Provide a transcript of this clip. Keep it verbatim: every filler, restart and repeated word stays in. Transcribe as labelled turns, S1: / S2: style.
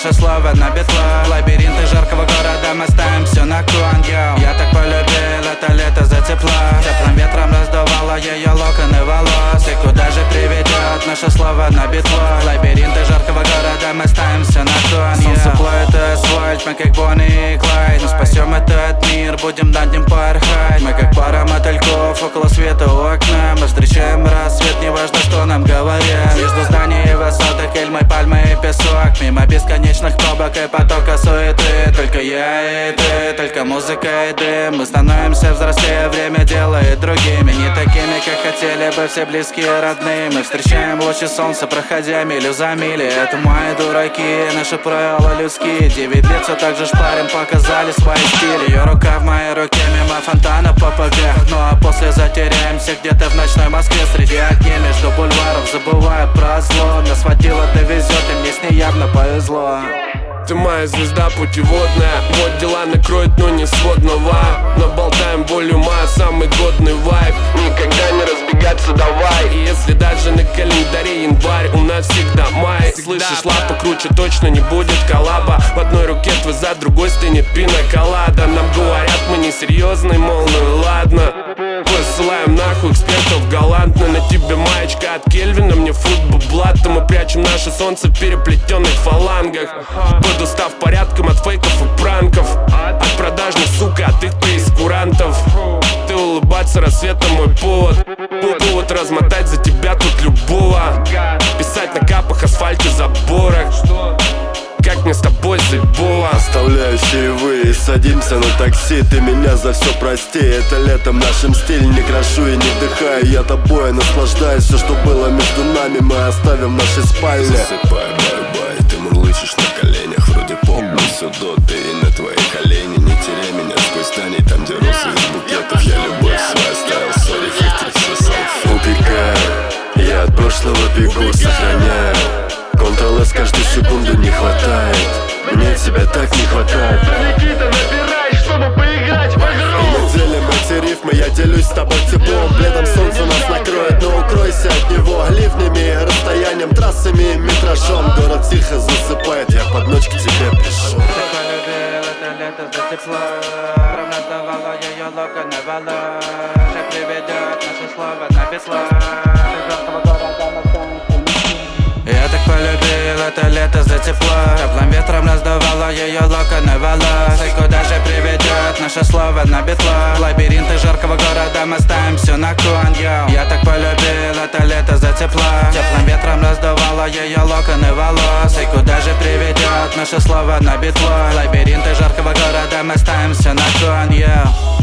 S1: наше слово на битва. Лабиринты жаркого города, мы ставим все на кон, йоу. Я так полюбил это лето за тепла. Теплым ветром раздувало ее локоны волос. И куда же приведет наше слово на битву? Лабиринты жаркого города, мы ставим все на кон, йоу. Солнце плавит асфальт, мы как Бонни и Клайд. Мы спасем этот мир, будем над ним порхать. Мы как пара мотыльков около света у окна. Мы встречаем рассвет, неважно, что нам говорят. Между зданий и высоток, эльмы, пальмы и песок. Мимо бесконечных пробок и потока суеты. Только я и ты, только музыка и дым. Мы становимся взрослее, время делает другими. Не такими, как хотели бы все близкие родные. Мы встречаем лучи солнца, проходя милю за мили. Это мои дураки, наши правила людские. Девять лет все так же шпарим, показали свои стили. Ее рука в моей руке, мимо фонтана по побег. Ну а после затеряемся где-то в ночной Москве. Среди огней между бульваров, забывая про зло. Нас водила довезет, и мне с ней явно повезло.
S2: Ты моя звезда путеводная. Вот дела накроют, но не сводного. Но болтаем болью, моя самый годный вайб. Никогда не разбегаться, давай. И если даже на календаре январь, у нас всегда май. Слышишь, лапа круче, точно не будет коллаба. В одной руке твой зад, другой стынет пина-колада. Нам говорят, мы несерьезные, мол, ну и ладно. Посылаем нахуй экспертов галантно. На тебе маечка от Кельвина, мне футбол блата. Мы прячем наше солнце в переплетенных фалангах. Под устав порядком от фейков и пранков. От продажных, сука, от их прейскурантов. Ты улыбаться рассветом мой повод. Повод размотать за тебя тут любого. Писать на капах, асфальте, заборах. Как мне с тобой заебово.
S3: Оставляю чаевые, садимся на такси. Ты меня за все прости. Это летом нашим стиль. Не крашу и не вдыхаю, я тобой наслаждаюсь. Все, что было между нами, мы оставим в нашей спальне.
S4: Засыпай, бай-бай, ты мурлычешь на коленях. Вроде помню все до, ты и на твоих оленей. Не теряй меня сквозь тани, там где розы из букетов. Я любовь свою оставил, сори, фильтр, все салфет.
S3: Убегаю, я от прошлого бегу, сохраняю. Контрол-С каждую секунду не хватает. Мне тебя так не хватает.
S5: Никита, набирай, чтобы поиграть в игру.
S3: Мы делим эти рифмы, я делюсь с тобой теплом. Летом солнце нас накроет, но укройся от него. Ливнями, расстоянием, трассами, метражом. Город тихо засыпает, я под ночь к тебе пришел.
S1: Так полюбил это лето за тепло. Прям раздавала ее локоны волос. Как приведет наше слово на битву. Я так полюбил это лето за тепло. Теплым ветром раздувало ее локоны волос. И куда же приведет наше слово на битву? Лабиринты жаркого города, мы ставим все на кон, йоу. Я так полюбил это лето за тепло. Теплым ветром раздувало ее локоны волос. И куда же приведет наше слово на битву? Лабиринты жаркого города, мы ставим все на кон, йоу.